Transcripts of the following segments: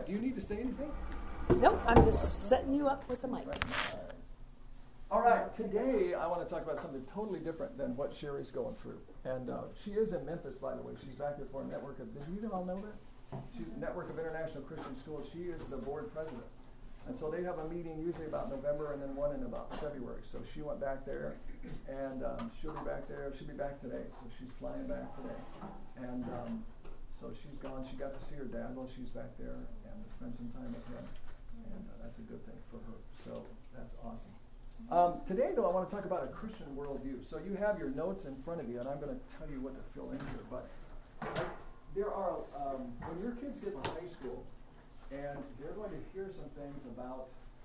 Do you need to say anything? Nope, I'm just setting you up with the mic. All right, today I want to talk about something totally different than what Sherry's going through. And she is in Memphis, by the way. She's back there for a network of, did you all know that? She's Network of International Christian Schools. She is the board president. And so they have a meeting usually about November and then one in about February. So she went back there, and she'll be back there. She'll be back today. So she's flying back today. And so she's gone. She got to see her dad while she's back there and spend some time with him. And that's a good thing for her. So that's awesome. Today, though, I want to talk about a Christian worldview. So you have your notes in front of you, and I'm going to tell you what to fill in here. But there are, when your kids get to high school, and they're going to hear some things about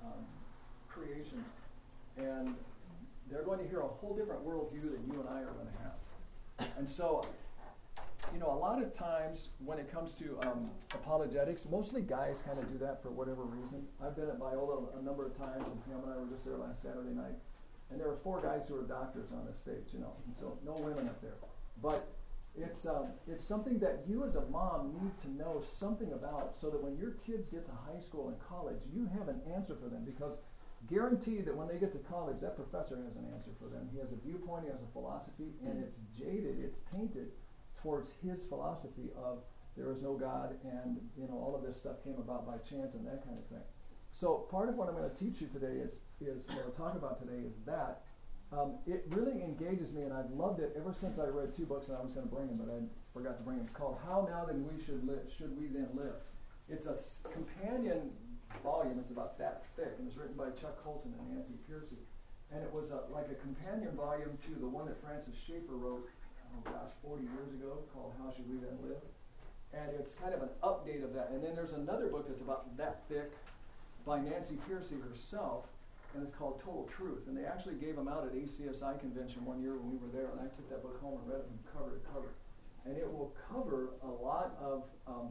creation, and they're going to hear a whole different worldview than you and I are going to have. And so, you know, a lot of times when it comes to apologetics, mostly guys kind of do that for whatever reason. I've been at Biola a number of times, and Pam and I were just there last Saturday night, and there were 4 guys who are doctors on the stage, you know, and so no women up there. But it's something that you as a mom need to know something about, so that when your kids get to high school and college, you have an answer for them, because guarantee that when they get to college, that professor has an answer for them. He has a viewpoint, he has a philosophy, and it's jaded, it's tainted towards his philosophy of there is no God, and you know all of this stuff came about by chance and that kind of thing. So part of what I'm going to teach you today is or talk about today is that it really engages me, and I've loved it ever since I read 2 books, and I was going to bring them, but I forgot to bring them. It's called How Now Then We Should We Then Live. It's a companion volume. It's about that thick, and it's written by Chuck Colson and Nancy Pearcey, and it was like a companion volume to the one that Francis Schaeffer wrote 40 years ago, called How Should We Then Live? And it's kind of an update of that. And then there's another book that's about that thick by Nancy Pearcey herself, and it's called Total Truth. And they actually gave them out at ACSI convention one year when we were there, and I took that book home and read it from cover to cover. And it will cover a lot of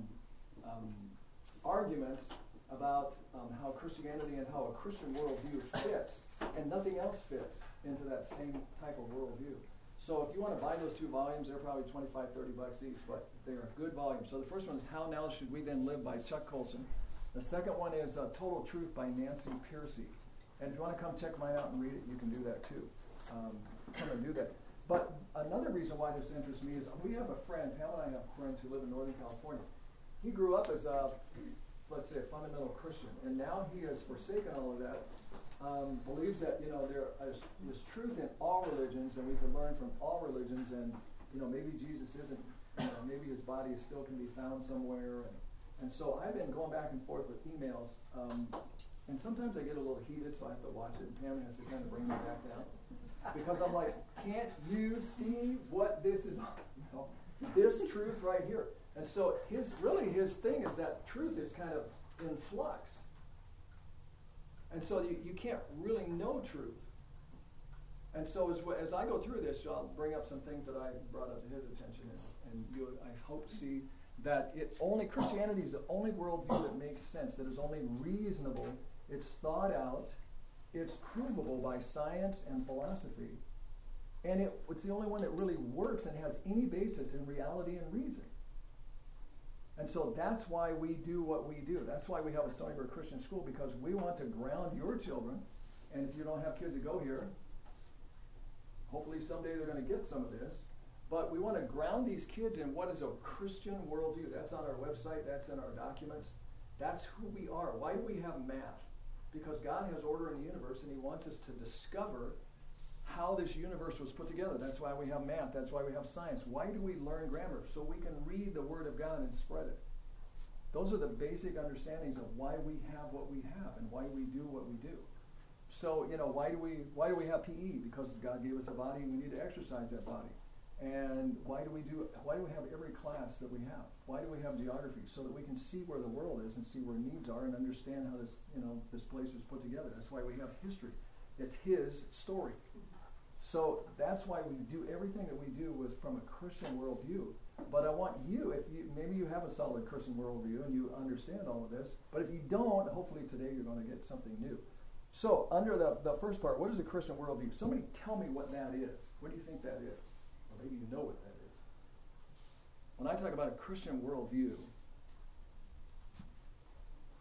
arguments about how Christianity and how a Christian worldview fits, and nothing else fits into that same type of worldview. So if you want to buy those 2 volumes, they're probably $25, $30 each, but they're a good volume. So the first one is How Now Should We Then Live by Chuck Colson. The second one is Total Truth by Nancy Pearcey. And if you want to come check mine out and read it, you can do that too. Come and do that. But another reason why this interests me is we have a friend, Pam and I have friends who live in Northern California. He grew up as a, let's say, a fundamental Christian, and now he has forsaken all of that. Believes that, you know, there is truth in all religions, and we can learn from all religions, and, you know, maybe Jesus isn't, you know, maybe his body still can be found somewhere. And so I've been going back and forth with emails, and sometimes I get a little heated, so I have to watch it, and Pam has to kind of bring me back down. Because I'm like, can't you see what this is? You know, this truth right here. And so his thing is that truth is kind of in flux. And so you can't really know truth. And so as I go through this, I'll bring up some things that I brought up to his attention, and you, I hope, see that Christianity is the only worldview that makes sense, that is only reasonable, it's thought out, it's provable by science and philosophy, and it's the only one that really works and has any basis in reality and reason. And so that's why we do what we do. That's why we have a Stony Brook Christian School, because we want to ground your children. And if you don't have kids that go here, hopefully someday they're going to get some of this. But we want to ground these kids in what is a Christian worldview. That's on our website. That's in our documents. That's who we are. Why do we have math? Because God has order in the universe, and he wants us to discover how this universe was put together. That's why we have math. That's why we have science. Why do we learn grammar? So we can read the Word of God and spread it. Those are the basic understandings of why we have what we have and why we do what we do. So, you know, why do we have PE? Because God gave us a body, and we need to exercise that body. And why do we have every class that we have? Why do we have geography? So that we can see where the world is and see where needs are and understand how this place was put together. That's why we have history. It's his story. So that's why we do everything that we do from a Christian worldview. But I want you, maybe you have a solid Christian worldview and you understand all of this, but if you don't, hopefully today you're going to get something new. So under the first part, what is a Christian worldview? Somebody tell me what that is. What do you think that is? Or maybe you know what that is. When I talk about a Christian worldview,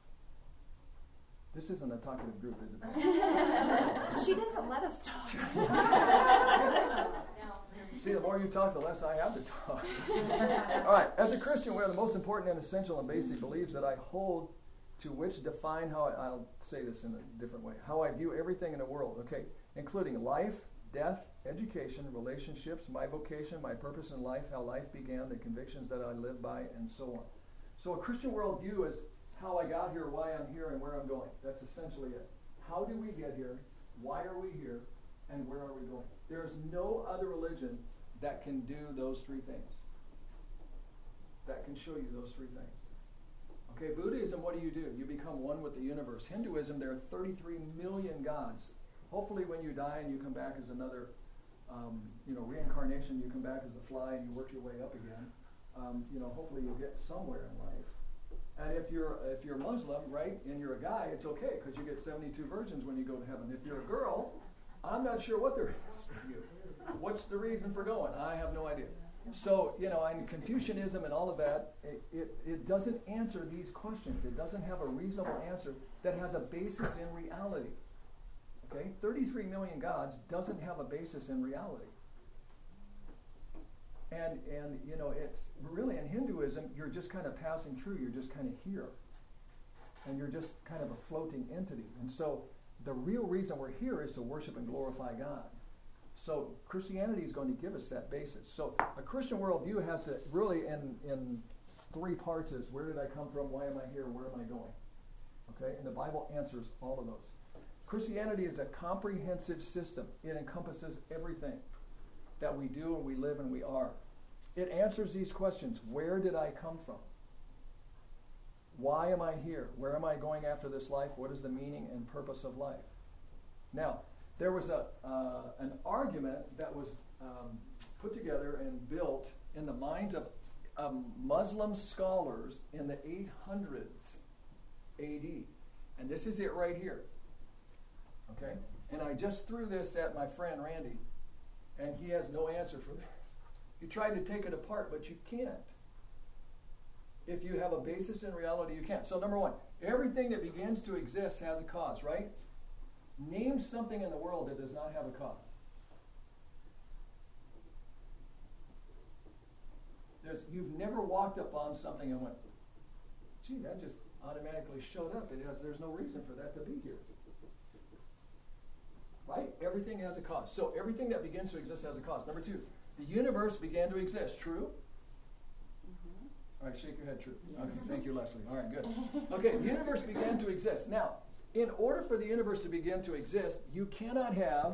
This isn't a talkative group, is it? She doesn't let us talk. See, the more you talk, the less I have to talk. All right. As a Christian, what are the most important and essential and basic beliefs that I hold to which define how I'll say this in a different way, how I view everything in the world, okay, including life, death, education, relationships, my vocation, my purpose in life, how life began, the convictions that I live by, and so on. So a Christian worldview is how I got here, why I'm here, and where I'm going. That's essentially it. How did we get here? Why are we here? And where are we going? There is no other religion that can do those three things. That can show you those three things. Okay, Buddhism, what do? You become one with the universe. Hinduism, there are 33 million gods. Hopefully when you die and you come back as another, reincarnation, you come back as a fly and you work your way up again. Hopefully you'll get somewhere in life. And if you're Muslim, right, and you're a guy, it's okay because you get 72 virgins when you go to heaven. If you're a girl, I'm not sure what there is for you. What's the reason for going? I have no idea. So, and Confucianism and all of that, it doesn't answer these questions. It doesn't have a reasonable answer that has a basis in reality. Okay? 33 million gods doesn't have a basis in reality. And it's really in Hinduism, you're just kind of passing through. You're just kind of here. And you're just kind of a floating entity. And so the real reason we're here is to worship and glorify God. So Christianity is going to give us that basis. So a Christian worldview has to really in three parts is where did I come from, why am I here, where am I going? Okay, and the Bible answers all of those. Christianity is a comprehensive system. It encompasses everything that we do and we live and we are. It answers these questions. Where did I come from? Why am I here? Where am I going after this life? What is the meaning and purpose of life? Now, there was an argument that was put together and built in the minds of Muslim scholars in the 800s AD. And this is it right here. Okay? And I just threw this at my friend Randy, and he has no answer for this. He tried to take it apart, but you can't. If you have a basis in reality, you can't. So number one, everything that begins to exist has a cause, right? Name something in the world that does not have a cause. You've never walked up on something and went, gee, that just automatically showed up. There's no reason for that to be here. Right? Everything has a cause. So everything that begins to exist has a cause. Number two, the universe began to exist. True? All right, shake your head, true. Yes. Okay, thank you, Leslie. All right, good. Okay, the universe began to exist. Now, in order for the universe to begin to exist, you cannot have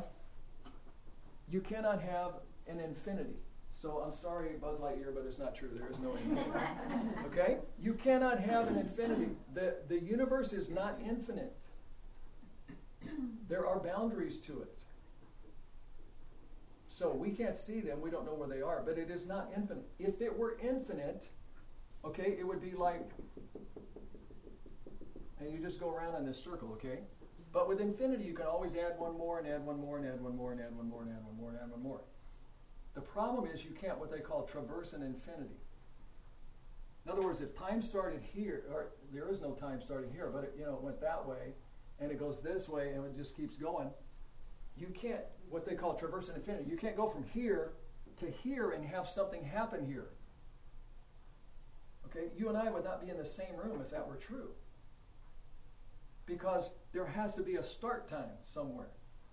an infinity. So I'm sorry, Buzz Lightyear, but it's not true. There is no infinity. Okay? You cannot have an infinity. The universe is not infinite. There are boundaries to it. So we can't see them. We don't know where they are. But it is not infinite. If it were infinite, okay, it would be like, and you just go around in this circle, okay? But with infinity, you can always add one more and add one more and add one more and add one more and add one more and add one more. The problem is you can't what they call traverse an infinity. In other words, if time started here, or there is no time starting here, but it went that way, and it goes this way, and it just keeps going, you can't what they call traverse an infinity. You can't go from here to here and have something happen here. Okay, you and I would not be in the same room if that were true. Because there has to be a start time somewhere.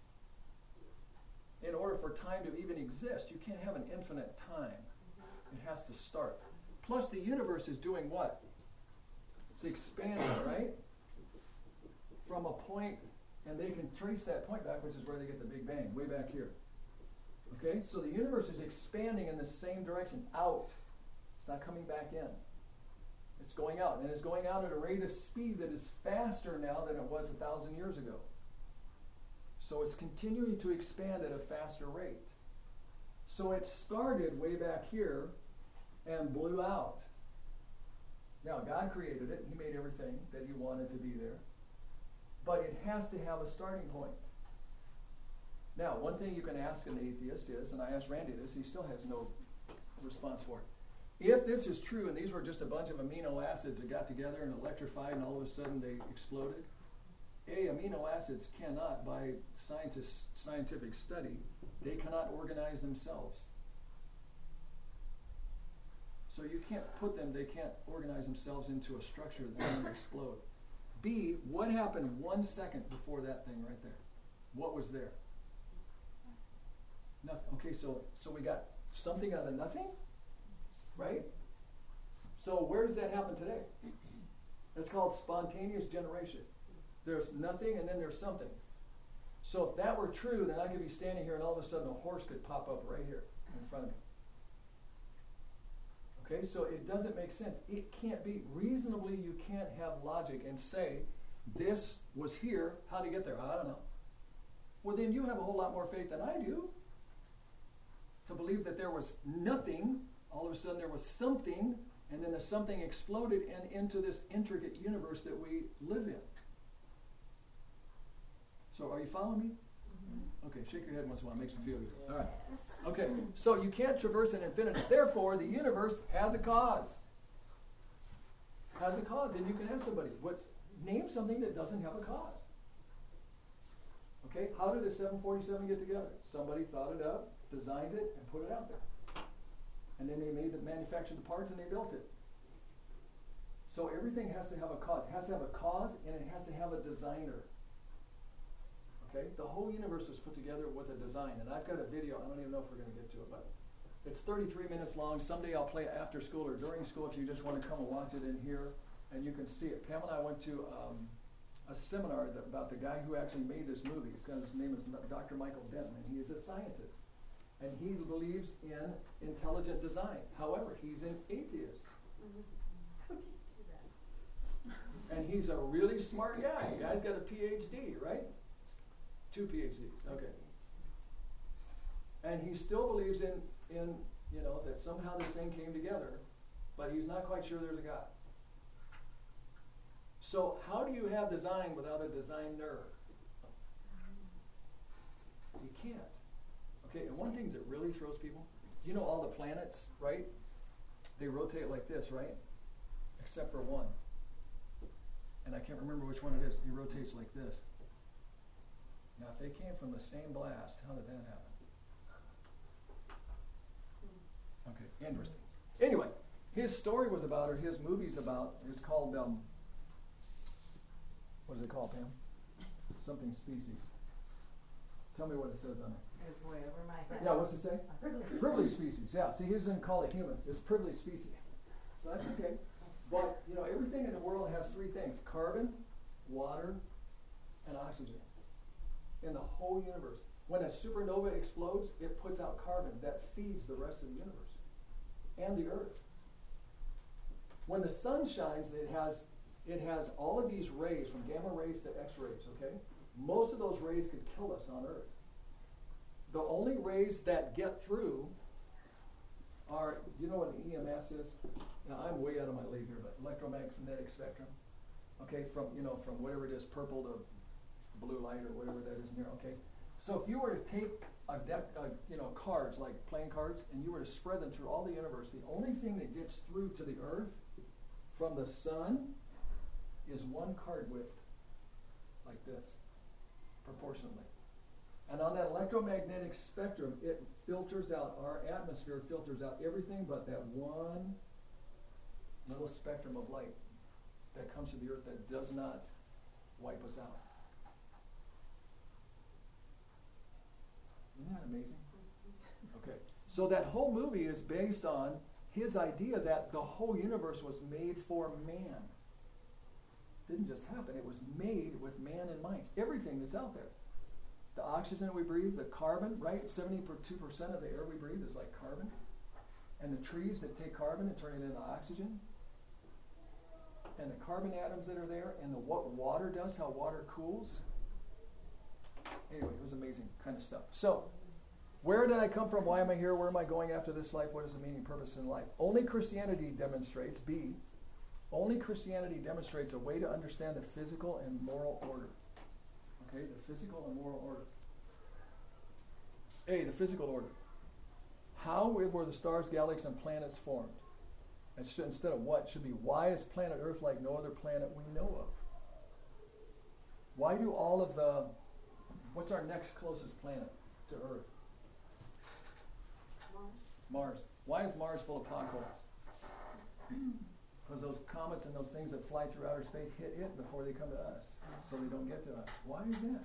In order for time to even exist, you can't have an infinite time. It has to start. Plus, the universe is doing what? It's expanding, right? From a point, and they can trace that point back, which is where they get the Big Bang, way back here. Okay, so the universe is expanding in the same direction, out. It's not coming back in. It's going out, and it's going out at a rate of speed that is faster now than it was 1,000 years ago. So it's continuing to expand at a faster rate. So it started way back here and blew out. Now, God created it. He made everything that He wanted to be there. But it has to have a starting point. Now, one thing you can ask an atheist is, and I asked Randy this, he still has no response for it. If this is true, and these were just a bunch of amino acids that got together and electrified, and all of a sudden they exploded, amino acids cannot, by scientific study, they cannot organize themselves. So you can't put them, they can't organize themselves into a structure that will explode. B, what happened 1 second before that thing right there? What was there? Nothing. Okay, so we got something out of nothing, right? So where does that happen today? That's called spontaneous generation. There's nothing and then there's something. So if that were true, then I could be standing here and all of a sudden a horse could pop up right here in front of me. Okay, so it doesn't make sense. It can't be. Reasonably, you can't have logic and say, this was here, how to get there? I don't know. Well, then you have a whole lot more faith than I do to believe that there was nothing, all of a sudden there was something, and then the something exploded and into this intricate universe that we live in. So are you following me? Mm-hmm. Okay, shake your head once in a while, makes me feel good. All right. Okay, so you can't traverse an infinity. Therefore, the universe has a cause. Has a cause, and you can ask somebody, name something that doesn't have a cause. Okay, how did a 747 get together? Somebody thought it up, designed it, and put it out there. And then they manufactured the parts and they built it. So everything has to have a cause. It has to have a cause and it has to have a designer. Okay? The whole universe was put together with a design. And I've got a video, I don't even know if we're going to get to it, but it's 33 minutes long. Someday I'll play it after school or during school if you just want to come and watch it in here and you can see it. Pam and I went to a seminar about the guy who actually made this movie. His name is Dr. Michael Denton, and he is a scientist. And he believes in intelligent design. However, he's an atheist. How do you do that? And he's a really smart guy. The guy's got a PhD, right? 2 PhDs, okay. And he still believes in that somehow this thing came together, but he's not quite sure there's a God. So how do you have design without a designer? You can't. Okay, and one thing that really throws people, you know all the planets, right? They rotate like this, right? Except for one. And I can't remember which one it is. It rotates like this. Now, if they came from the same blast, how did that happen? Okay, interesting. Anyway, his story was about, or his movie's about, it's called, what is it called, Pam? Something species. Tell me what it says on it. It's way over my head. Yeah, what's it say? Privileged. Privileged species, yeah. See, he doesn't call it humans. It's privileged species. So that's okay. But, everything in the world has 3 things. Carbon, water, and oxygen. In the whole universe. When a supernova explodes, it puts out carbon that feeds the rest of the universe. And the earth. When the sun shines, it has all of these rays, from gamma rays to X-rays, okay? Most of those rays could kill us on Earth. The only rays that get through are, you know what an EMS is? Now, I'm way out of my league here, but electromagnetic spectrum. Okay, from whatever it is, purple to blue light or whatever that is in there, okay? So if you were to take a deck, cards, like playing cards, and you were to spread them through all the universe, the only thing that gets through to the Earth from the sun is 1 card width, like this, proportionally. And on that electromagnetic spectrum, it filters out, our atmosphere filters out everything but that one little spectrum of light that comes to the Earth that does not wipe us out. Isn't that amazing? Okay, so that whole movie is based on his idea that the whole universe was made for man. Didn't just happen, it was made with man in mind. Everything that's out there. The oxygen we breathe, the carbon, right? 72% of the air we breathe is like carbon. And the trees that take carbon and turn it into oxygen. And the carbon atoms that are there, and what water does, how water cools. Anyway, it was amazing kind of stuff. So, where did I come from? Why am I here? Where am I going after this life? What is the meaning, purpose in life? Only Christianity demonstrates, only Christianity demonstrates a way to understand the physical and moral order. Okay, the physical and moral order. A, the physical order. How were the stars, galaxies, and planets formed? Instead of what, it should be why is planet Earth like no other planet we know of? Why do all of what's our next closest planet to Earth? Mars. Why is Mars full of potholes? Because those comets and those things that fly through outer space hit it before they come to us, so they don't get to us. Why is that?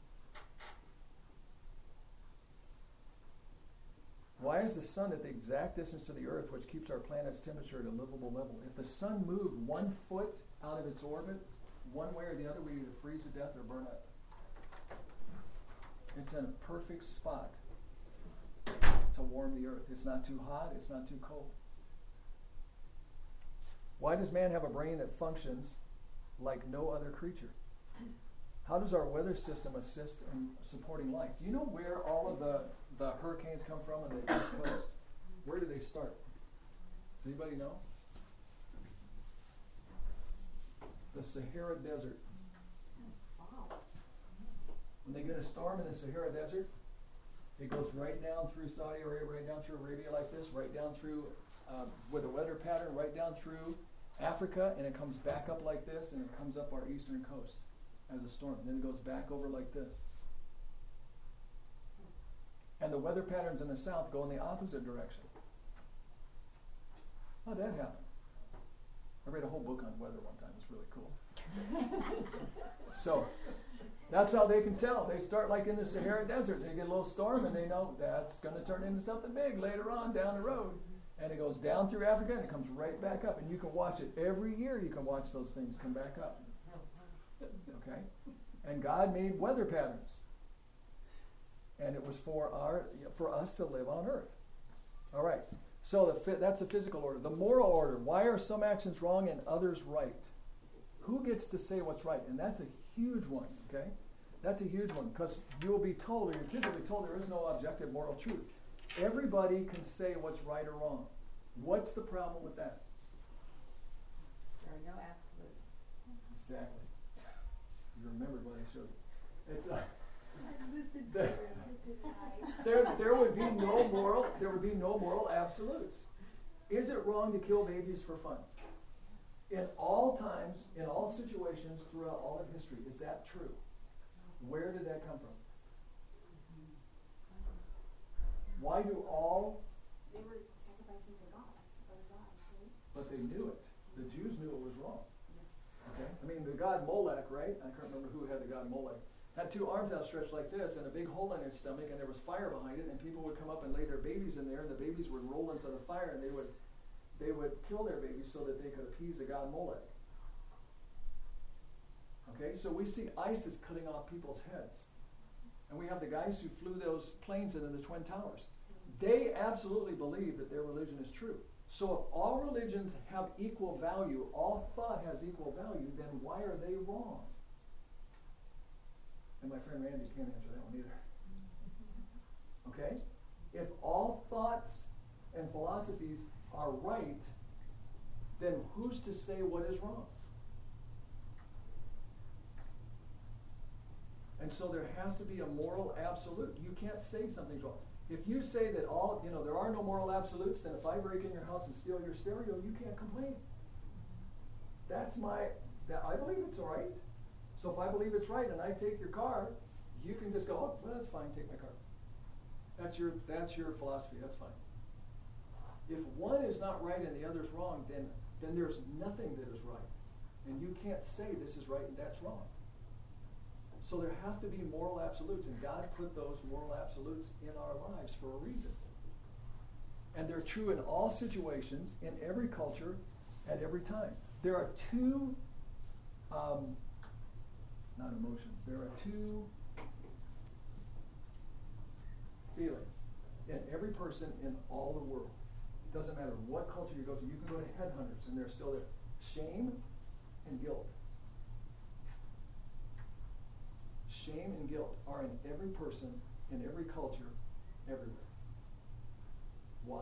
Why is the sun at the exact distance to the Earth, which keeps our planet's temperature at a livable level? If the sun moved 1 foot out of its orbit, one way or the other, we either freeze to death or burn up. It's in a perfect spot to warm the Earth. It's not too hot, it's not too cold. Why does man have a brain that functions like no other creature? How does our weather system assist in supporting life? Do you know where all of the hurricanes come from on the East Coast? Where do they start? Does anybody know? The Sahara Desert. When they get a storm in the Sahara Desert, it goes right down through Saudi Arabia, right down through Arabia like this, right down through, with a weather pattern, right down through Africa, and it comes back up like this, and it comes up our eastern coast as a storm. And then it goes back over like this. And the weather patterns in the south go in the opposite direction. How'd that happen? I read a whole book on weather one time. It's really cool. So, that's how they can tell. They start like in the Sahara Desert. They get a little storm and they know that's going to turn into something big later on down the road. And it goes down through Africa and it comes right back up. And you can watch it. Every year you can watch those things come back up. Okay? And God made weather patterns. And it was for us to live on earth. All right. So that's the physical order. The moral order. Why are some actions wrong and others right? Who gets to say what's right? And that's a huge one, okay? That's a huge one because you will be told, or your kids will be told, there is no objective moral truth. Everybody can say what's right or wrong. What's the problem with that? There are no absolutes. Exactly. You remembered what I showed you. It's there would be no moral absolutes. Is it wrong to kill babies for fun? In all times, in all situations, throughout all of history, is that true? Where did that come from? Why do all... They were sacrificing to gods, other gods, right? But they knew it. The Jews knew it was wrong. Okay? I mean, the god Molech, right? I can't remember who had the god Molech. Had two arms outstretched like this and a big hole in its stomach, and there was fire behind it, and people would come up and lay their babies in there, and the babies would roll into the fire, and they would kill their babies so that they could appease the god Molech. Okay, so we see ISIS cutting off people's heads. And we have the guys who flew those planes into the Twin Towers. They absolutely believe that their religion is true. So if all religions have equal value, all thought has equal value, then why are they wrong? And my friend Randy can't answer that one either. Okay? If all thoughts and philosophies are right, then who's to say what is wrong? And so there has to be a moral absolute. You can't say something's wrong. If you say that there are no moral absolutes, then if I break in your house and steal your stereo, you can't complain. I believe it's all right. So if I believe it's right and I take your car, you can just go, oh, well, that's fine, take my car. That's your philosophy, that's fine. If one is not right and the other is wrong, then there's nothing that is right. And you can't say this is right and that's wrong. So there have to be moral absolutes, and God put those moral absolutes in our lives for a reason. And they're true in all situations, in every culture, at every time. There are two, not emotions, there are two feelings in every person in all the world. It doesn't matter what culture you go to. You can go to headhunters, and they're still there. Shame and guilt. Shame and guilt are in every person, in every culture, everywhere. Why?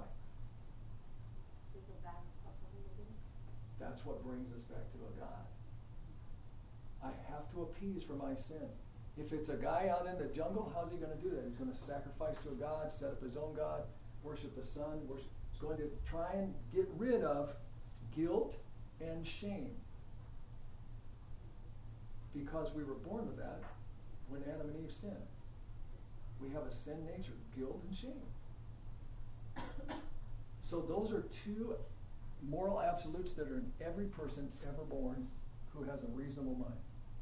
That's what brings us back to a God. I have to appease for my sins. If it's a guy out in the jungle, how's he going to do that? He's going to sacrifice to a god, set up his own god, worship the sun. He's going to try and get rid of guilt and shame. because we were born with that when Adam and Eve sinned. We have a sin nature, guilt and shame. So those are two moral absolutes that are in every person ever born who has a reasonable mind.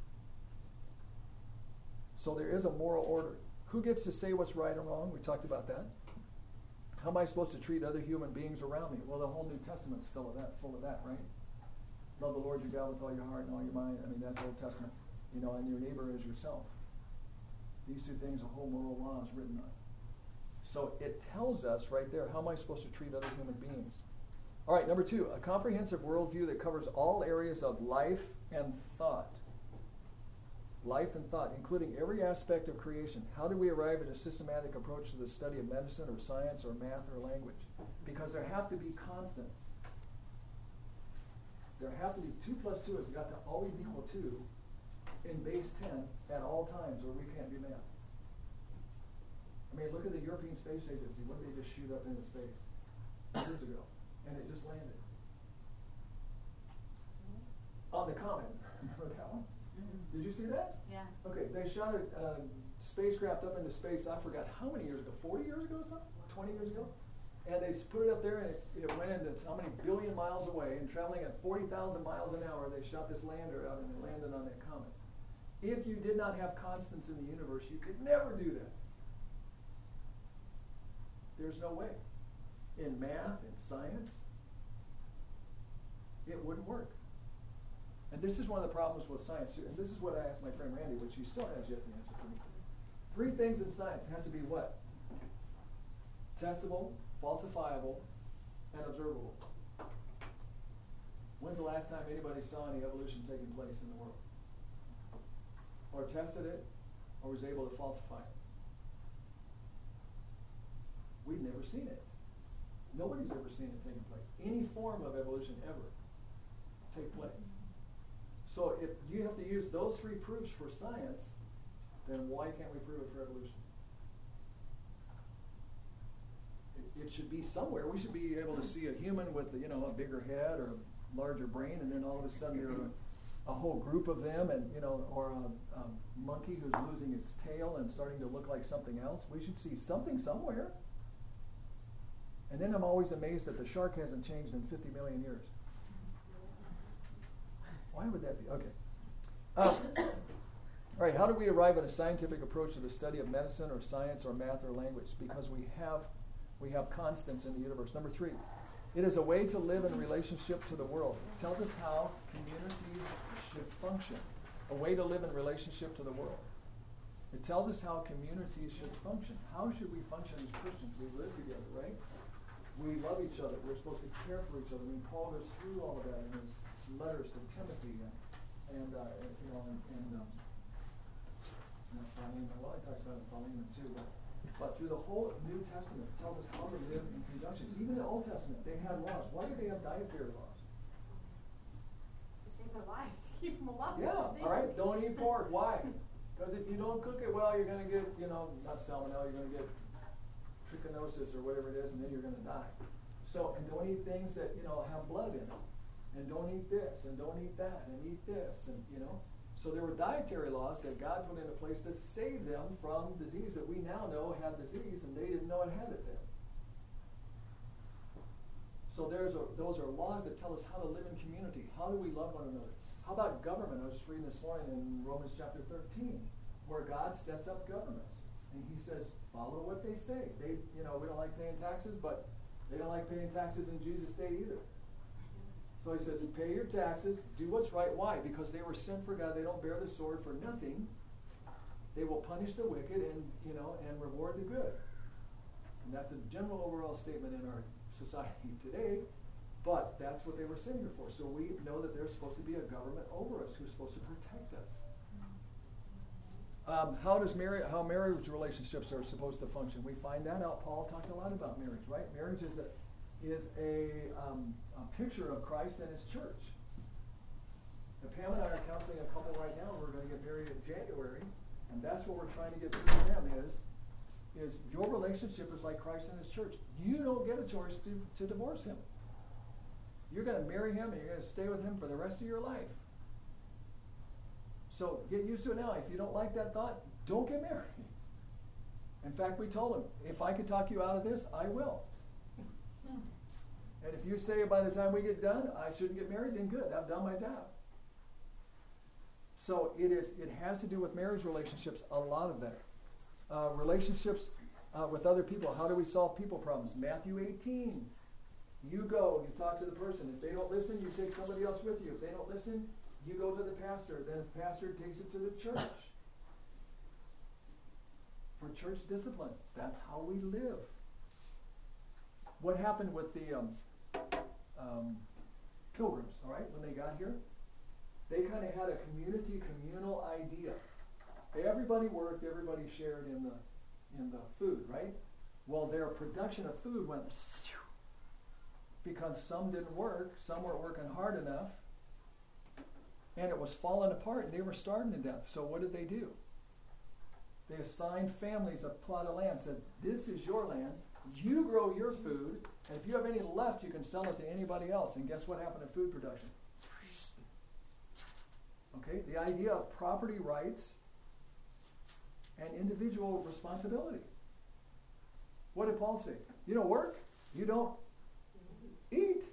So there is a moral order. Who gets to say what's right and wrong? We talked about that. How am I supposed to treat other human beings around me? Well, the whole New Testament's full of that, right? Love the Lord your God with all your heart and all your mind. I mean, that's Old Testament. You know, and your neighbor as yourself. These two things, a whole moral law is written on. So it tells us right there, how am I supposed to treat other human beings? All right, number 2, a comprehensive worldview that covers all areas of life and thought. Life and thought, including every aspect of creation. How do we arrive at a systematic approach to the study of medicine or science or math or language? Because there have to be constants. There have to be 2 plus 2 has got to always equal 2 in base 10 at all times, or we can't do math. I mean, look at the European Space Agency. What did they just shoot up into space years ago? And it just landed. On the comet. Remember that one? Did you see that? Yeah. Okay, they shot a spacecraft up into space, I forgot how many years ago, 40 years ago or something? 20 years ago? And they put it up there, and it went into how many billion miles away, and traveling at 40,000 miles an hour, they shot this lander out, and it landed on that comet. If you did not have constants in the universe, you could never do that. There's no way. In math, in science, it wouldn't work. And this is one of the problems with science too. And this is what I asked my friend Randy, which he still has yet to answer for me. 3 things in science. It has to be what? Testable, falsifiable, and observable. When's the last time anybody saw any evolution taking place in the world? Or tested it, or was able to falsify it? We've never seen it. Nobody's ever seen it taking place. Any form of evolution ever take place. So if you have to use those 3 proofs for science, then why can't we prove it for evolution? It should be somewhere. We should be able to see a human with, you know, a bigger head or a larger brain, and then all of a sudden there are a whole group of them, and you know, or a monkey who's losing its tail and starting to look like something else. We should see something somewhere. And then I'm always amazed that the shark hasn't changed in 50 million years. Why would that be? Okay. All right, how do we arrive at a scientific approach to the study of medicine or science or math or language? Because we have constants in the universe. Number 3, it is a way to live in relationship to the world. It tells us how communities should function. A way to live in relationship to the world. It tells us how communities should function. How should we function as Christians? We live together, right? We love each other. We're supposed to care for each other. I mean, Paul goes through all of that in his letters to Timothy and Philemon. Well, he talks about it in Philemon too. But through the whole New Testament, it tells us how to live in conjunction. Even the Old Testament, they had laws. Why did they have dietary laws? To save their lives, to keep them alive. Yeah, all right. Don't eat pork. Why? Because if you don't cook it well, you're going to get, you know, not salmonella, you're going to get trichinosis or whatever it is, and then you're going to die. So, and don't eat things that, you know, have blood in them. And don't eat this, and don't eat that, and eat this, and, you know. So there were dietary laws that God put into place to save them from disease that we now know had disease, and they didn't know it had it then. So those are laws that tell us how to live in community. How do we love one another? How about government? I was just reading this morning in Romans chapter 13, where God sets up governments. And he says, follow what they say. They, you know, we don't like paying taxes, but they don't like paying taxes in Jesus' day either. So he says, pay your taxes, do what's right. Why? Because they were sent for God. They don't bear the sword for nothing. They will punish the wicked and, you know, and reward the good. And that's a general overall statement in our society today, but that's what they were sent here for. So we know that there's supposed to be a government over us who's supposed to protect us. How marriage relationships are supposed to function? We find that out. Paul talked a lot about marriage, right? Marriage is a picture of Christ and his church. Now, Pam and I are counseling a couple right now. We're going to get married in January, and that's what we're trying to get through them is your relationship is like Christ and his church. You don't get a choice to divorce him. You're going to marry him, and you're going to stay with him for the rest of your life. So get used to it now. If you don't like that thought, don't get married. In fact, we told him, if I could talk you out of this, I will. And if you say by the time we get done, I shouldn't get married, then good, I've done my job. So it has to do with marriage relationships, a lot of that. Relationships with other people. How do we solve people problems? Matthew 18. You go, you talk to the person. If they don't listen, you take somebody else with you. If they don't listen, you go to the pastor. Then the pastor takes it to the church. For church discipline. That's how we live. What happened with the Pilgrims, all right, when they got here? They kind of had a communal idea. Everybody worked, everybody shared in the food, right? Well, their production of food went because some didn't work, some weren't working hard enough, and it was falling apart, and they were starving to death. So what did they do? They assigned families a plot of land, said, this is your land, you grow your food, and if you have any left, you can sell it to anybody else. And guess what happened to food production? Okay, the idea of property rights and individual responsibility. What did Paul say? You don't work, you don't eat.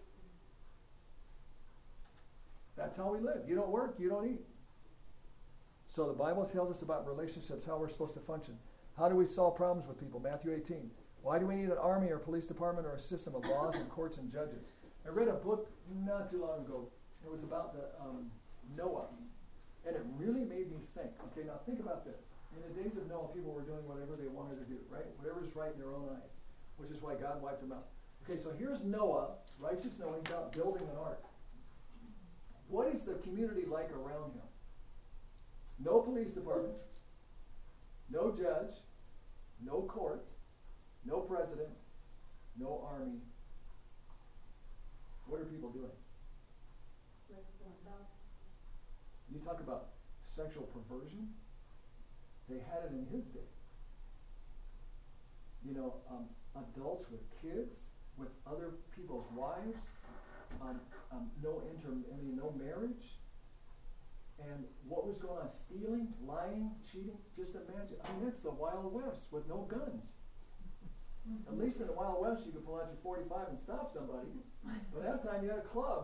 That's how we live. You don't work, you don't eat. So the Bible tells us about relationships, how we're supposed to function. How do we solve problems with people? Matthew 18. Why do we need an army or police department or a system of laws and courts and judges? I read a book not too long ago. It was about the Noah. And it really made me think. Okay, now think about this. In the days of Noah, people were doing whatever they wanted to do, right? Whatever is right in their own eyes, which is why God wiped them out. Okay, so here's Noah, righteous Noah, he's out building an ark. What is the community like around him? No police department, no judge, no court, no president, no army. What are people doing? You talk about sexual perversion. They had it in his day. You know, adults with kids, with other people's wives, no marriage. And what was going on? Stealing, lying, cheating. Just imagine. I mean, that's the Wild West with no guns. At least in the Wild West, you could pull out your 45 and stop somebody. But at that time, you had a club.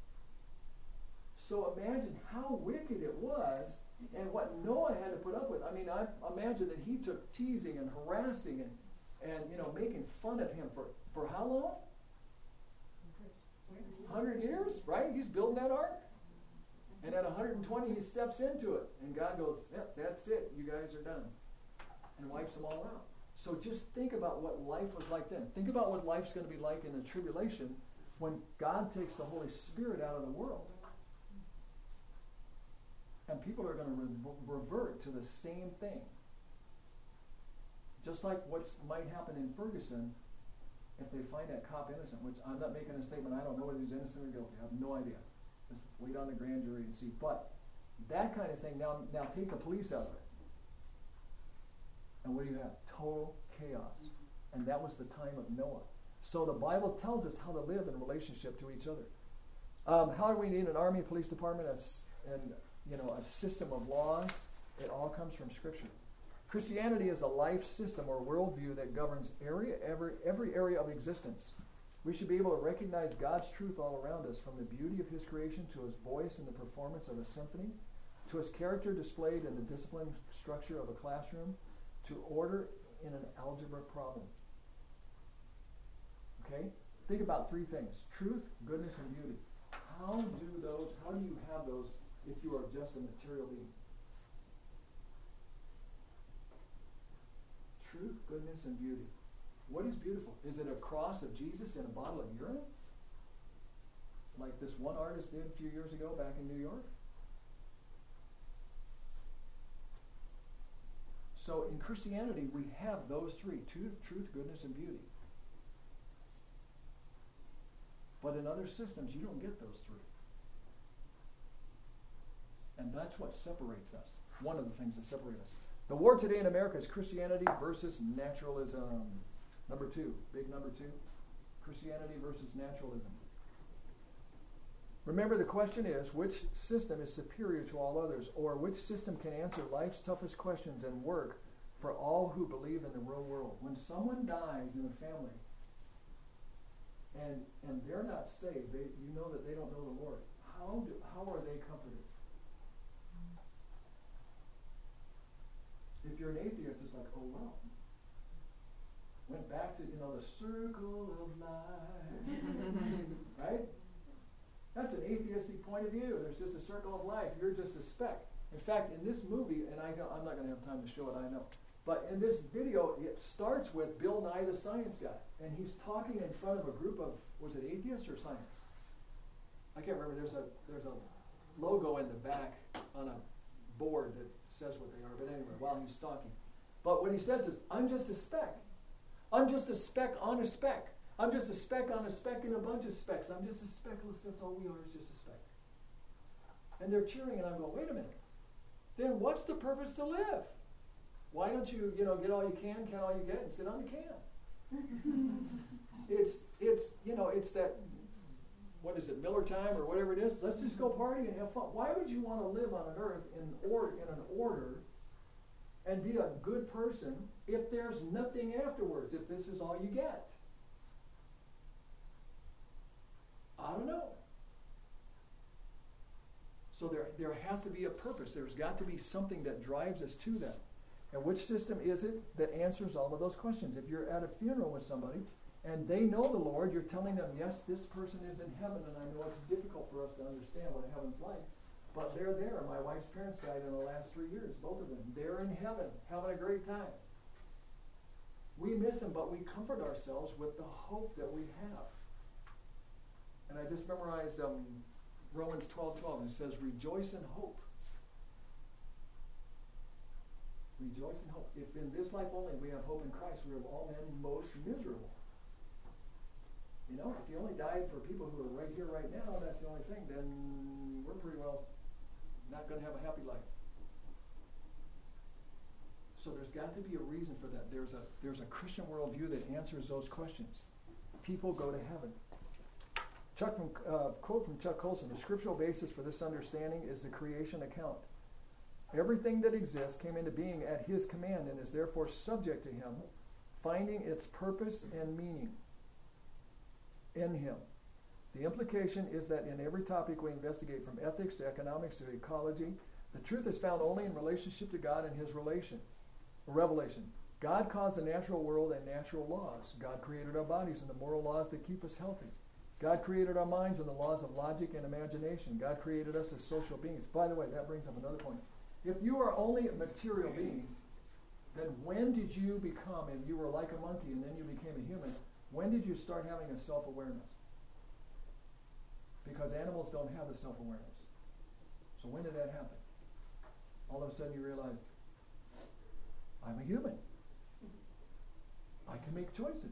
So imagine how wicked it was and what Noah had to put up with. I mean, I imagine that he took teasing and harassing and making fun of him for how long? 100 years, right? He's building that ark. And at 120, he steps into it. And God goes, yep, that's it. You guys are done. And wipes them all out. So just think about what life was like then. Think about what life's going to be like in the tribulation when God takes the Holy Spirit out of the world. And people are going to revert to the same thing. Just like what might happen in Ferguson if they find that cop innocent, which I'm not making a statement. I don't know whether he's innocent or guilty. I have no idea. Just wait on the grand jury and see. But that kind of thing, now take the police out of it. And what do you have? Total chaos. And that was the time of Noah. So the Bible tells us how to live in relationship to each other. How do we need an army, police department, and a system of laws? It all comes from Scripture. Christianity is a life system or worldview that governs every area of existence. We should be able to recognize God's truth all around us, from the beauty of His creation to His voice in the performance of a symphony, to His character displayed in the disciplined structure of a classroom, to order in an algebra problem. Okay? Think about three things: truth, goodness, and beauty. How do you have those if you are just a material being? Truth, goodness, and beauty. What is beautiful? Is it a cross of Jesus in a bottle of urine? Like this one artist did a few years ago back in New York? So in Christianity, we have those three: truth, goodness, and beauty. But in other systems, you don't get those three. And that's what separates us. One of the things that separate us. The war today in America is Christianity versus naturalism. Number two, big number two. Christianity versus naturalism. Remember, the question is, which system is superior to all others, or which system can answer life's toughest questions and work for all who believe in the real world? When someone dies in a family, and they're not saved, you know that they don't know the Lord, how are they comforted? If you're an atheist, it's like, oh well. Went back to, the circle of life. Right? That's an atheistic point of view. There's just a circle of life. You're just a speck. In fact, in this movie, and I'm not going to have time to show it, I know. But in this video, it starts with Bill Nye the Science Guy. And he's talking in front of a group of, was it atheists or science? I can't remember. There's a logo in the back on a board that says what they are. But anyway, while he's talking. But what he says is, I'm just a speck. I'm just a speck on a speck. I'm just a speck on a speck in a bunch of specks. I'm just a speckless. That's all we are, is just a speck. And they're cheering, and I'm going, wait a minute. Then what's the purpose to live? Why don't you, get all you can all you get, and sit on the can? It's that, what is it, Miller time or whatever it is? Let's just go party and have fun. Why would you want to live on an earth in an order and be a good person if there's nothing afterwards, if this is all you get? I don't know. So there has to be a purpose. There's got to be something that drives us to that. And which system is it that answers all of those questions? If you're at a funeral with somebody and they know the Lord, you're telling them, yes, this person is in heaven, and I know it's difficult for us to understand what heaven's like, but they're there. My wife's parents died in the last 3 years, both of them. They're in heaven, having a great time. We miss them, but we comfort ourselves with the hope that we have. And I just memorized Romans 12:12, and it says, rejoice in hope. Rejoice in hope. If in this life only we have hope in Christ, we are of all men most miserable. If you only died for people who are right here, right now, that's the only thing, then we're pretty well not going to have a happy life. So there's got to be a reason for that. There's a Christian worldview that answers those questions. People go to heaven. Quote from Chuck Colson, the scriptural basis for this understanding is the creation account. Everything that exists came into being at his command and is therefore subject to him, finding its purpose and meaning in him. The implication is that in every topic we investigate, from ethics to economics to ecology, the truth is found only in relationship to God and his revelation. God caused the natural world and natural laws. God created our bodies and the moral laws that keep us healthy. God created our minds and the laws of logic and imagination. God created us as social beings. By the way, that brings up another point. If you are only a material being, then when did you become, and you were like a monkey and then you became a human, when did you start having a self-awareness? Because animals don't have the self-awareness. So when did that happen? All of a sudden you realized, I'm a human. I can make choices.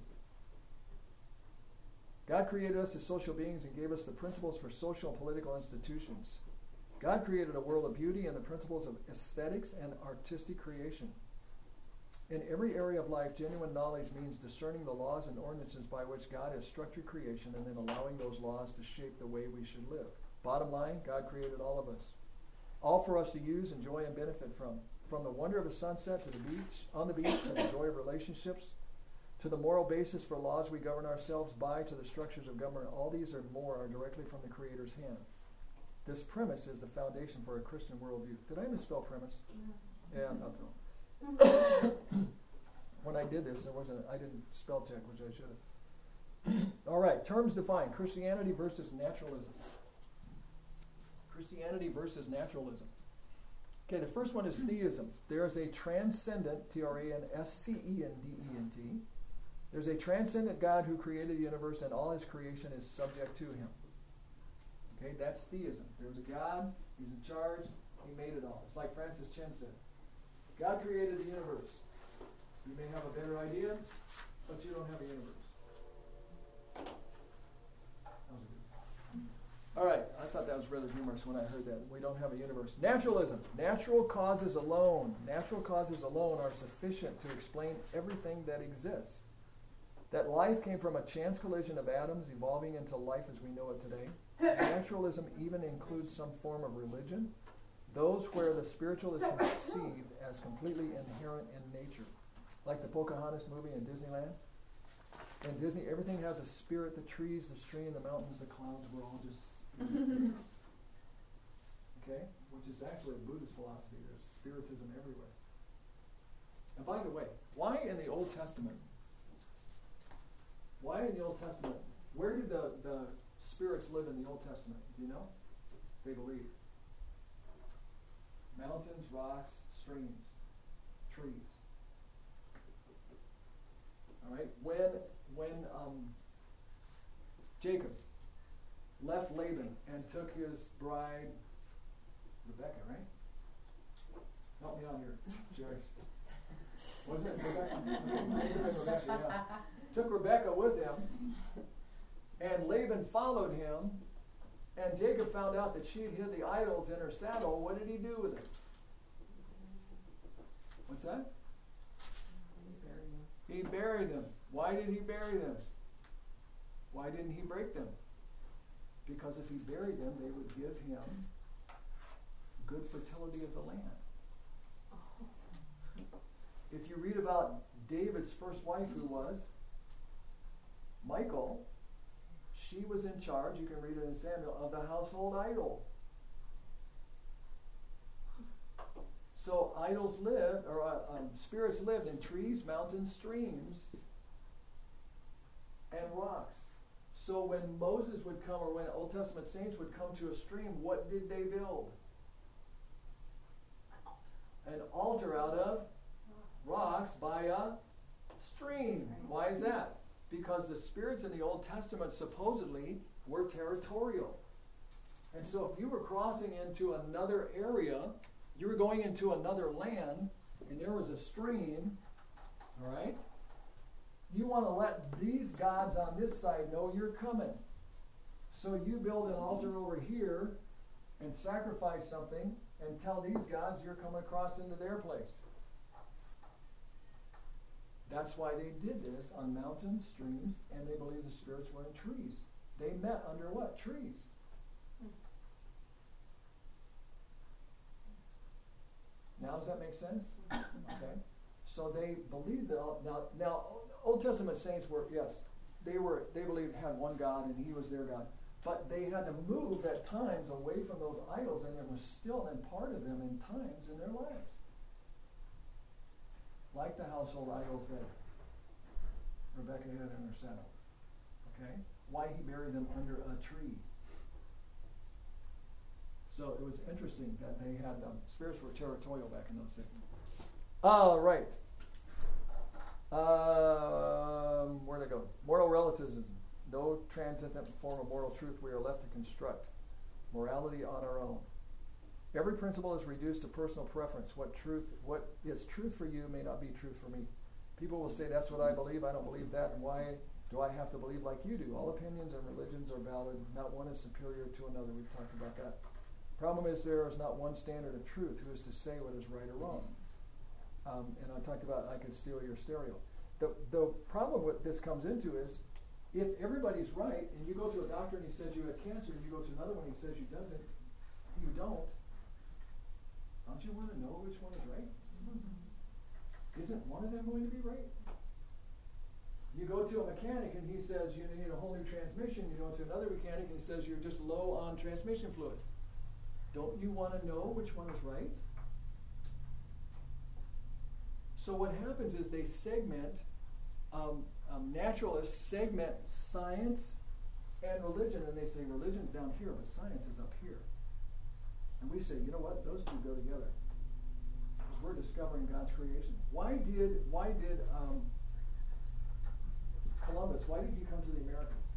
God created us as social beings and gave us the principles for social and political institutions. God created a world of beauty and the principles of aesthetics and artistic creation. In every area of life, genuine knowledge means discerning the laws and ordinances by which God has structured creation and then allowing those laws to shape the way we should live. Bottom line, God created all of us. All for us to use, enjoy, and benefit from. From the wonder of a sunset to the beach, on the beach, to the joy of relationships, to the moral basis for laws we govern ourselves by, to the structures of government, all these and more are directly from the Creator's hand. This premise is the foundation for a Christian worldview. Did I misspell premise? Yeah, I thought so. When I did this, I didn't spell check, which I should have. All right, terms defined. Christianity versus naturalism. Christianity versus naturalism. Okay, the first one is theism. There is a transcendent, Transcendent. There's a transcendent God who created the universe and all his creation is subject to him. Okay, that's theism. There's a God, he's in charge, he made it all. It's like Francis Chan said. God created the universe. You may have a better idea, but you don't have a universe. All right, I thought that was rather humorous when I heard that. We don't have a universe. Naturalism. Natural causes alone are sufficient to explain everything that exists. That life came from a chance collision of atoms evolving into life as we know it today. naturalism even includes some form of religion, those where the spiritual is conceived as completely inherent in nature. Like the Pocahontas movie in Disneyland. In Disney, everything has a spirit, the trees, the stream, the mountains, the clouds, we're all just spirit. Okay? Which is actually a Buddhist philosophy. There's spiritism everywhere. And by the way, why in the Old Testament, where did the spirits live in the Old Testament? Do you know? They believe. Mountains, rocks, streams, trees. All right? When Jacob left Laban and took his bride, Rebecca, right? Help me out here, Jerry. Was it Rebecca? Okay, Rebecca, yeah. Took Rebecca with him, and Laban followed him, and Jacob found out that she had hid the idols in her saddle. What did he do with it? What's that? He buried them. Why did he bury them? Why didn't he break them? Because if he buried them, they would give him good fertility of the land. If you read about David's first wife, who was Michal, she was in charge, you can read it in Samuel, of the household idol. So idols lived, or spirits lived in trees, mountains, streams, and rocks. So when Moses would come, or when Old Testament saints would come to a stream, what did they build? An altar out of rocks by a stream. Why is that? Because the spirits in the Old Testament supposedly were territorial. And so if you were crossing into another area, you were going into another land, and there was a stream, all right? You want to let these gods on this side know you're coming. So you build an altar over here and sacrifice something and tell these gods you're coming across into their place. That's why they did this on mountains, streams, and they believed the spirits were in trees. They met under what? Trees. Now does that make sense? Okay. So they believed that now Old Testament saints were, yes, they believed had one God and he was their God. But they had to move at times away from those idols, and there was still an part of them in times in their lives. Like the household idols that Rebecca had in her saddle. Okay? Why he buried them under a tree. So it was interesting that they had, spirits were territorial back in those days. All right. Where'd I go? Moral relativism. No transcendent form of moral truth we are left to construct. Morality on our own. Every principle is reduced to personal preference. What is truth for you may not be truth for me. People will say, that's what I believe, I don't believe that, and why do I have to believe like you do? All opinions and religions are valid. Not one is superior to another. We've talked about that. Problem is there is not one standard of truth. Who is to say what is right or wrong? And I talked about I could steal your stereo. The problem with this comes into is, if everybody's right, and you go to a doctor and he says you have cancer, and you go to another one and he says you don't you want to know which one is right? Isn't one of them going to be right? You go to a mechanic and he says you need a whole new transmission. You go to another mechanic and he says you're just low on transmission fluid. Don't you want to know which one is right? So what happens is they segment, naturalists segment science and religion, and they say religion's down here, but science is up here. And we say, you know what? Those two go together. Because we're discovering God's creation. Why did Columbus, why did he come to the Americas?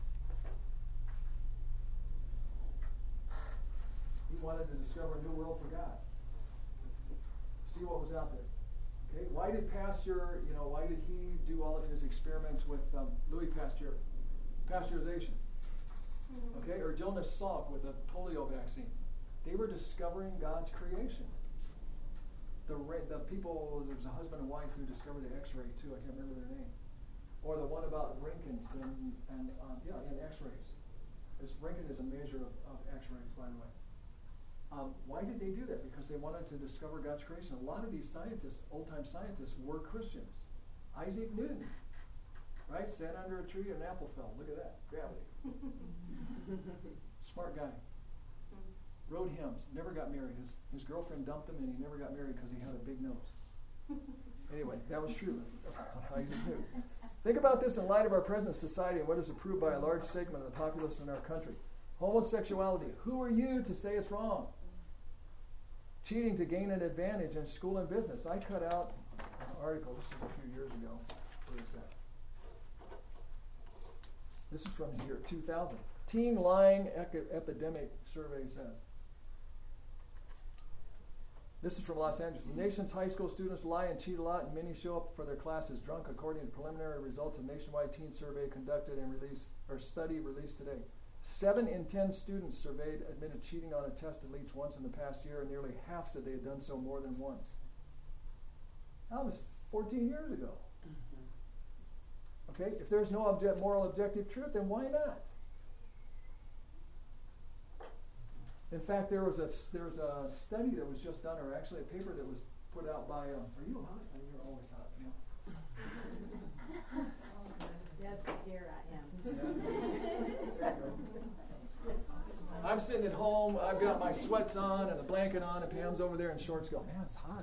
He wanted to discover a new world for God. See what was out there. Okay? Why did Pasteur, why did he do all of his experiments with Louis Pasteur? Pasteurization. Okay? Or Jonas Salk with the polio vaccine. They were discovering God's creation. The people, there was a husband and wife who discovered the X-ray too. I can't remember their name. Or the one about Roentgens and X-rays. It's ranking as a measure of action rates, by the way. Why did they do that? Because they wanted to discover God's creation. A lot of these scientists, old-time scientists, were Christians. Isaac Newton, right? Sat under a tree and an apple fell. Look at that, gravity. Smart guy. Wrote hymns, never got married. His girlfriend dumped him and he never got married because he had a big nose. Anyway, that was true about Isaac Newton. Think about this in light of our present society and what is approved by a large segment of the populace in our country. Homosexuality. Who are you to say it's wrong? Cheating to gain an advantage in school and business. I cut out an article, this was a few years ago. Where is that? This is from the year 2000. Teen lying epidemic survey says. This is from Los Angeles. The nation's high school students lie and cheat a lot, and many show up for their classes drunk, according to preliminary results of nationwide teen survey conducted and study released today. 7 in 10 students surveyed admitted cheating on a test at least once in the past year, and nearly half said they had done so more than once. That was 14 years ago. Okay, if there's no moral objective truth, then why not? In fact, there was a study that was just done, or actually a paper that was put out by. Are you hot? You're always hot. You know? Yes, dear, I am. I'm sitting at home. I've got my sweats on and a blanket on, and Pam's over there in shorts going, man, it's hot.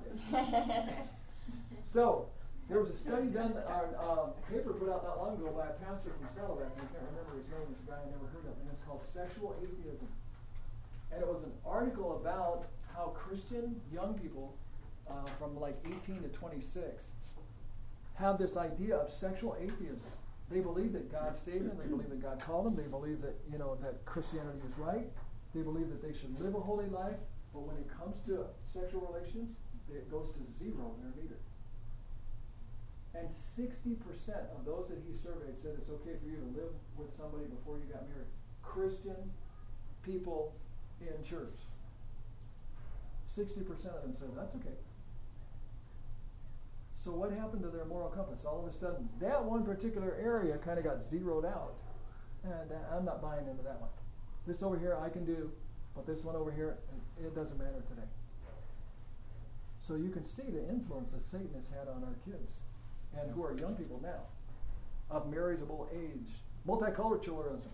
So, there was a study done, a paper put out not long ago by a pastor from Saddleback. I can't remember his name. This guy I never heard of. And it's called Sexual Atheism. And it was an article about how Christian young people from like 18 to 26 have this idea of sexual atheism. They believe that God saved them. They believe that God called them. They believe that, that Christianity is right. They believe that they should live a holy life. But when it comes to sexual relations, it goes to zero in their meter. And 60% of those that he surveyed said it's okay for you to live with somebody before you got married. Christian people in church. 60% of them said that's okay. So what happened to their moral compass? All of a sudden, that one particular area kind of got zeroed out. And I'm not buying into that one. This over here I can do, but this one over here, it doesn't matter today. So you can see the influence that Satan has had on our kids, and who are young people now, of marriageable age. Multiculturalism.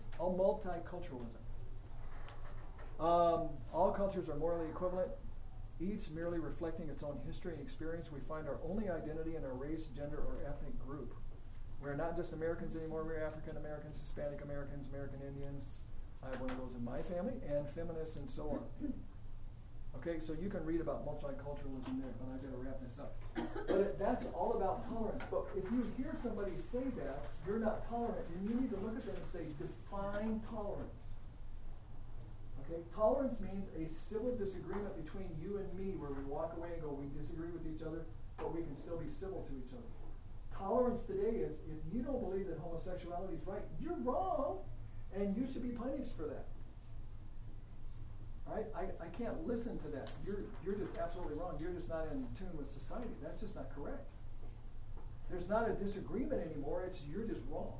All cultures are morally equivalent, each merely reflecting its own history and experience. We find our only identity in our race, gender, or ethnic group. We're not just Americans anymore. We're African Americans, Hispanic Americans, American Indians. I have one of those in my family, and feminists, and so on. Okay, so you can read about multiculturalism there, but I've got to wrap this up. But that's all about tolerance. But if you hear somebody say that, you're not tolerant, then you need to look at them and say, define tolerance. Okay, tolerance means a civil disagreement between you and me where we walk away and go, we disagree with each other, but we can still be civil to each other. Tolerance today is, if you don't believe that homosexuality is right, you're wrong, and you should be punished for that. Right? I can't listen to that. You're just absolutely wrong. You're just not in tune with society. That's just not correct. There's not a disagreement anymore. It's you're just wrong.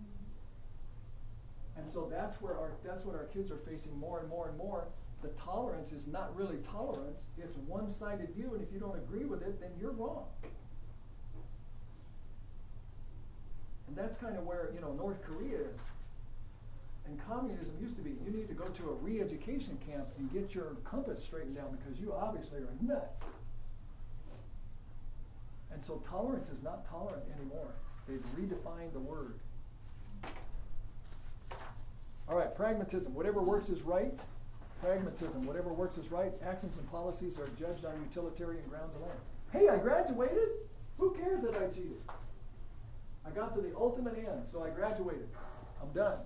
And so that's what our kids are facing more and more and more. The tolerance is not really tolerance. It's one-sided view, and if you don't agree with it, then you're wrong. And that's kind of where, North Korea is. And communism used to be, you need to go to a re-education camp and get your compass straightened out because you obviously are nuts. And so tolerance is not tolerant anymore. They've redefined the word. All right, pragmatism. Whatever works is right. Pragmatism. Whatever works is right. Actions and policies are judged on utilitarian grounds alone. Hey, I graduated. Who cares that I cheated? I got to the ultimate end, so I graduated. I'm done.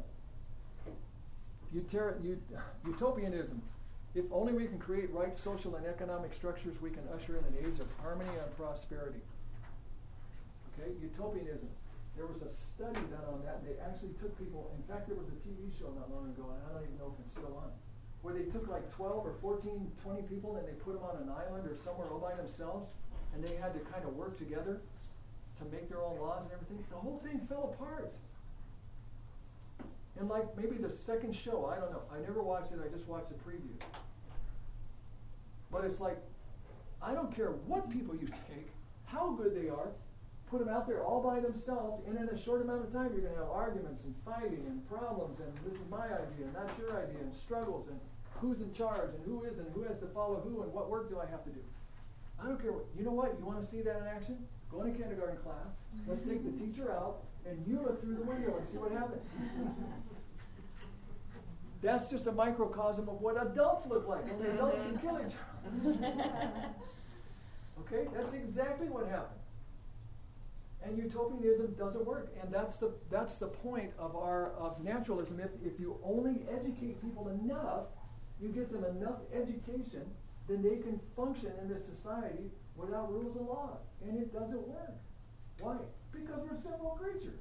Utopianism. If only we can create right social and economic structures, we can usher in an age of harmony and prosperity. Okay, utopianism. There was a study done on that. They actually took people, in fact, there was a TV show not long ago, and I don't even know if it's still on, where they took like 12 or 14, 20 people, and they put them on an island or somewhere all by themselves, and they had to kind of work together to make their own laws and everything. The whole thing fell apart. And like maybe the second show, I don't know. I never watched it, I just watched the preview. But it's like, I don't care what people you take, how good they are, put them out there all by themselves, and in a short amount of time you're going to have arguments and fighting and problems, and this is my idea, and that's your idea, and struggles, and who's in charge, and who isn't, who has to follow who, and what work do I have to do. I don't care what, you know what, you want to see that in action? Go into kindergarten class, let's take the teacher out, and you look through the window and see what happens. That's just a microcosm of what adults look like. Only adults can kill each other. Okay, that's exactly what happened. And utopianism doesn't work, and that's the point of naturalism. If you only educate people enough, you get them enough education, then they can function in this society without rules and laws, and it doesn't work. Why? Because we're simple creatures.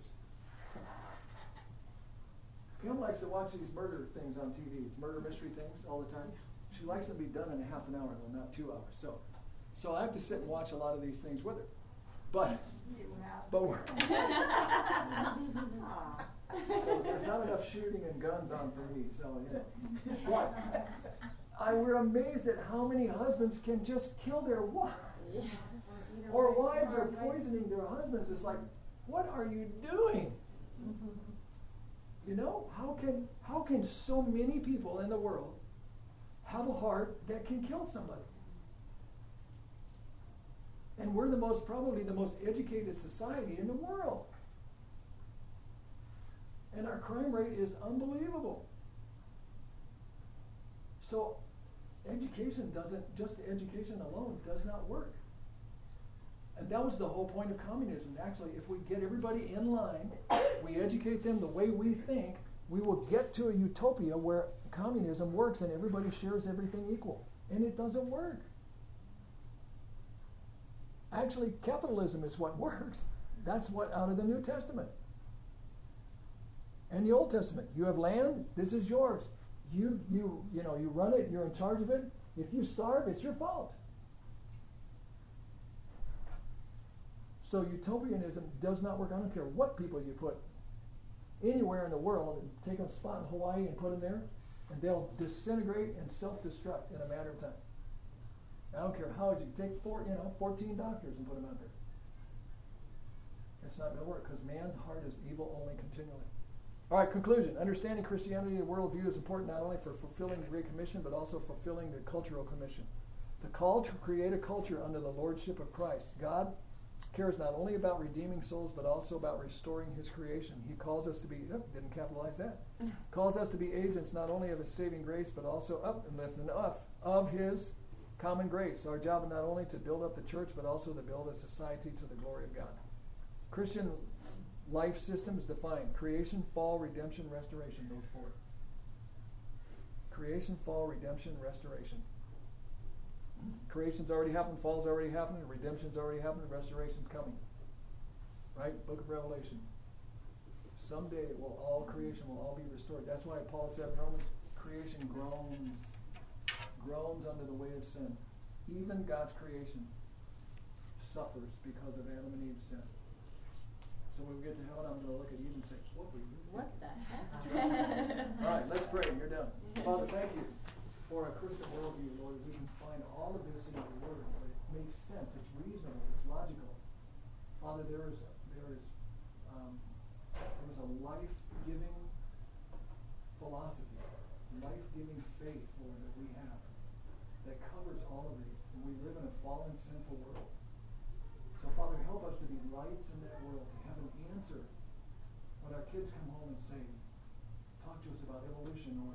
Pam likes to watch these murder things on TV. It's murder mystery things all the time. She likes them to be done in a half an hour, though, not 2 hours. So I have to sit and watch a lot of these things with her. But we're so there's not enough shooting and guns on for me. So but we're amazed at how many husbands can just kill their wives, or wives are poisoning their husbands. It's like, what are you doing? You know, how can so many people in the world have a heart that can kill somebody? And we're probably the most educated society in the world. And our crime rate is unbelievable. So education alone does not work. And that was the whole point of communism. Actually, if we get everybody in line, we educate them the way we think, we will get to a utopia where communism works and everybody shares everything equal. And it doesn't work. Actually, capitalism is what works. That's what out of the New Testament. And the Old Testament. You have land, this is yours. You run it, you're in charge of it. If you starve, it's your fault. So utopianism does not work. I don't care what people you put anywhere in the world, and take a spot in Hawaii and put them there, and they'll disintegrate and self-destruct in a matter of time. I don't care how you take 14 doctors and put them out there. It's not going to work because man's heart is evil only continually. All right, conclusion. Understanding Christianity and worldview is important not only for fulfilling the Great Commission, but also fulfilling the cultural commission. The call to create a culture under the lordship of Christ. God cares not only about redeeming souls, but also about restoring his creation. He calls us to be, didn't capitalize that, calls us to be agents not only of his saving grace, but also of his common grace. Our job is not only to build up the church, but also to build a society to the glory of God. Christian life systems defined: creation, fall, redemption, restoration. Those 4. Creation, fall, redemption, restoration. Creation's already happened, fall's already happened, redemption's already happened, restoration's coming. Right? Book of Revelation. Someday all creation will all be restored. That's why Paul said in Romans, creation groans under the weight of sin. Even God's creation suffers because of Adam and Eve's sin. So when we get to heaven, I'm going to look at Eve and say, what were you thinking? What the heck? All right, let's pray. You're done. Father, thank you for a Christian worldview, Lord. We can find all of this in your word. Lord. It makes sense. It's reasonable. It's logical. Father, there is a life-giving philosophy, life-giving faith, Lord, that we have that covers all of these. And we live in a fallen, sinful world. So, Father, help us to be lights in that world, to have an answer when our kids come home and say, talk to us about evolution or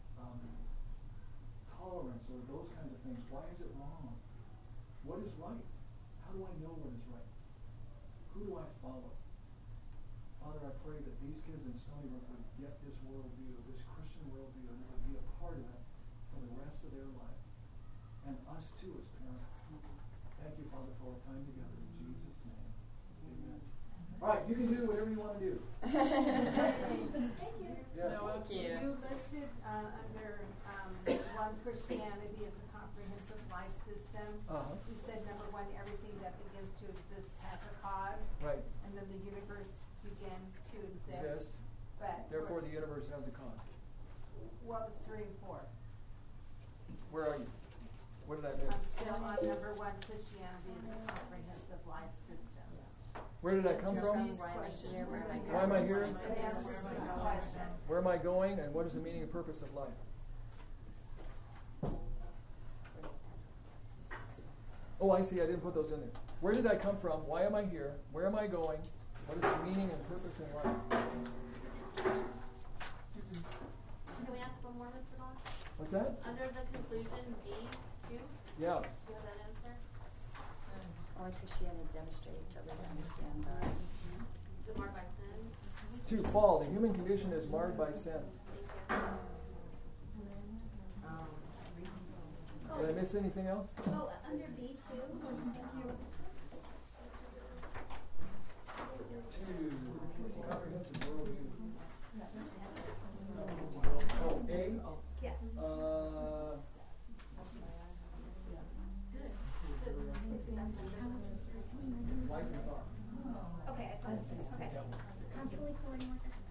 tolerance or those kinds of things. Why is it wrong? What is right? How do I know what is right? Who do I follow? Father, I pray that these kids in Stony Brook would get this worldview, this Christian worldview, and they would be a part of it for the rest of their life. And us too as parents. Thank you, Father, for our time together. In Jesus' name. Amen. All right, you can do whatever you want to do. Thank you. Yes. Thank you. You listed under one, Christianity as a comprehensive life system. You said number 1, everything that begins to exist has a cause. Right. And then the universe began to exist. Therefore, the universe verse has a cause. What was 3 and 4? Where are you? What did I miss? I'm still on number 1, Christianity is a comprehensive life system. Where did I come from? These questions. Why am I here? And answer these questions. Where am I going? And what is the meaning and purpose of life? Oh, I see. I didn't put those in there. Where did I come from? Why am I here? Where am I going? What is the meaning and purpose in life? Can we ask one more, Mr. Vaughn? What's that? Under the conclusion B2, Yeah. do you have that answer? Or Christianity demonstrates that we understand God. Is it marked by sin? 2, fall. The human condition is marred by sin. Thank you. Did I miss anything else? Oh, under B2, Comprehensive worldview. Oh, A? yeah. Life and thought. Okay, I saw it. Okay. Constantly pouring water.